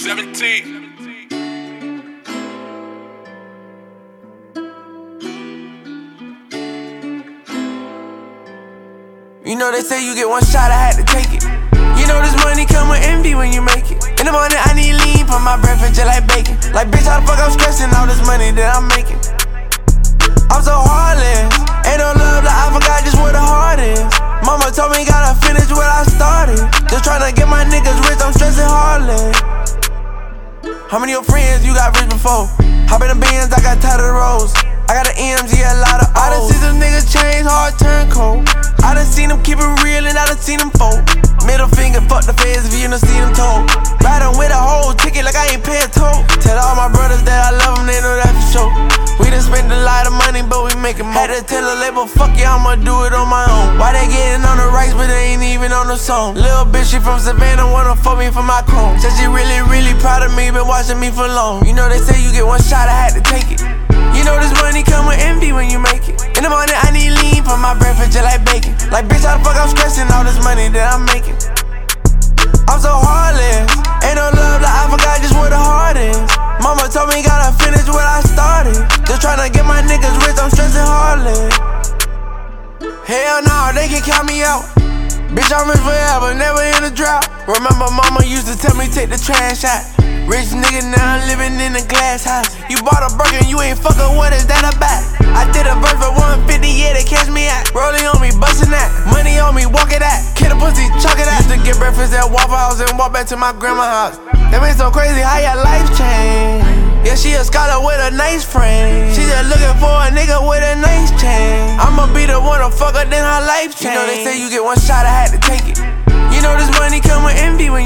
17. You know they say you get one shot, I had to take it. You know this money come with envy when you make it. In the morning I need lean for my breakfast just like bacon. Like bitch, how the fuck I'm stressing all this money that I'm making? I'm so heartless, ain't no love like I forgot just where the heart is. Mama told me gotta finish what I started. Just tryna get my niggas rich, I'm stressing hardly. How many of your friends you got rich before? Hop in the Benz, I got tired of the roads. I got an EMG, a lot of O's. I done seen some niggas change, hard turn cold. I done seen them keep it real and I done seen them fold. Middle finger, fuck the feds if you done see them told. Riding with a whole ticket like I ain't paying toll. Tell all my brothers that I love them, they know that for sure. We done spent a lot of money, but we making more. Had to tell the label, fuck yeah, I'ma do it on my own. Why they getting on the rights, but they ain't even on the song? Little bitch, she from Savannah, wanna fuck me for my chrome. Said she really, really proud of me, been watching me for long. You know they say you get one shot, I had to take it. You know this money come with envy when you make it. In the morning I need lean for my breakfast just like bacon. Like bitch, how the fuck I'm stressing all this money that I'm making? I'm so heartless, ain't no love like I forgot just where the heart is. Mama told me gotta finish what I started. Just tryna get my niggas rich, I'm stressing hardly. Hell no, they can count me out. Bitch, I'm rich forever, never in a drought. Remember mama used to tell me take the trash out. Rich nigga now living in a glass house. You bought a burger, you ain't fuckin', what is that about? I did a verse for 150, yeah, they catch me at. Rolling on me, bustin' that. Money on me, walk it at. Kid a pussy, chalk it at. Used to get breakfast at Waffle House and walk back to my grandma's house. That made so crazy how your life changed. Yeah, she a scholar with a nice frame. She just looking for a nigga with a nice chain. I'ma be the one to fuck her, then her life change. You know they say you get one shot, I had to take it. You know this money come with envy when